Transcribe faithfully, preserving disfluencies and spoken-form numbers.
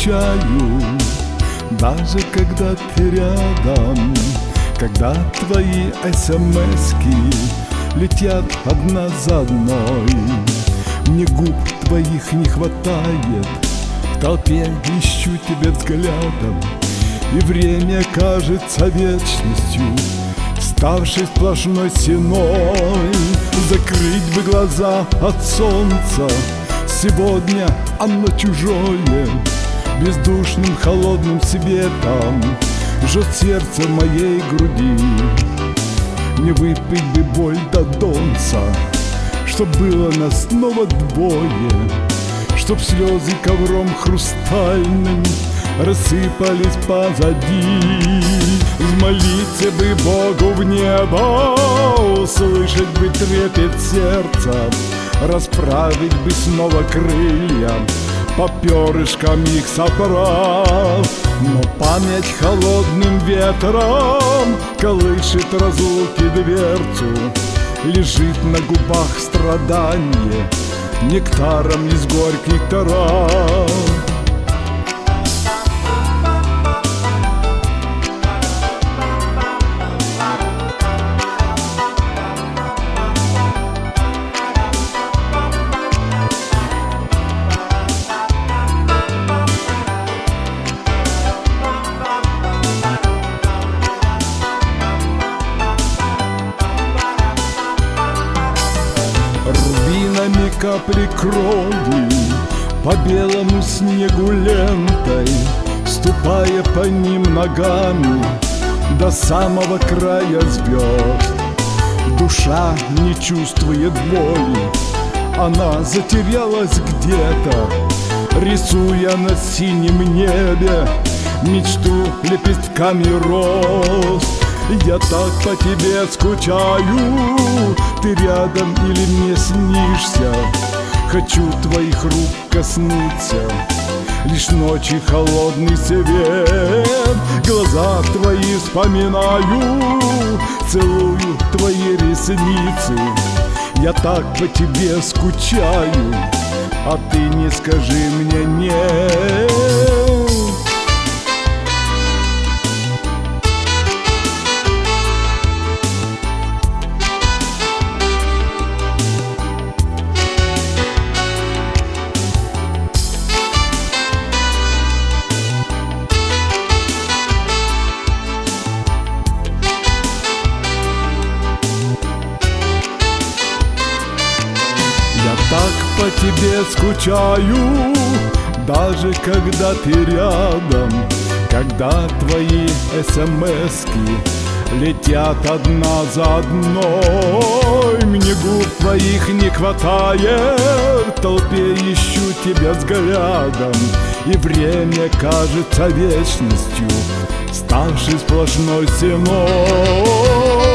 скучаю, даже когда ты рядом, когда твои смски летят одна за одной. Мне губ твоих не хватает, в толпе ищу тебя взглядом, и время кажется вечностью, ставшей сплошной стеной. Закрыть бы глаза от солнца, сегодня оно чужое, бездушным холодным светом жжет сердце моей груди. Не выпить бы боль до донца, чтоб было нас снова двое, чтоб слезы ковром хрустальным рассыпались позади. Взмолиться бы Богу в небо, услышать бы трепет сердца, расправить бы снова крылья, по перышкам их собрав. Но память холодным ветром колышет разлуки дверцу, лежит на губах страдание нектаром из горьких трав. Рубинами капли крови по белому снегу лентой, ступая по ним ногами до самого края звезд. Душа не чувствует боли, она затерялась где-то, рисуя на синем небе мечту лепестками роз. Я так по тебе скучаю, ты рядом или мне снишься? Хочу твоих рук коснуться, лишь ночи холодный свет. Глаза твои вспоминаю, целую твои ресницы. Я так по тебе скучаю, а ты не скажи мне нет. Я так по тебе скучаю, даже когда ты рядом, когда твои смски летят одна за одной. Мне губ твоих не хватает, в толпе ищу тебя взглядом, и время кажется вечностью, ставшей сплошной стеной.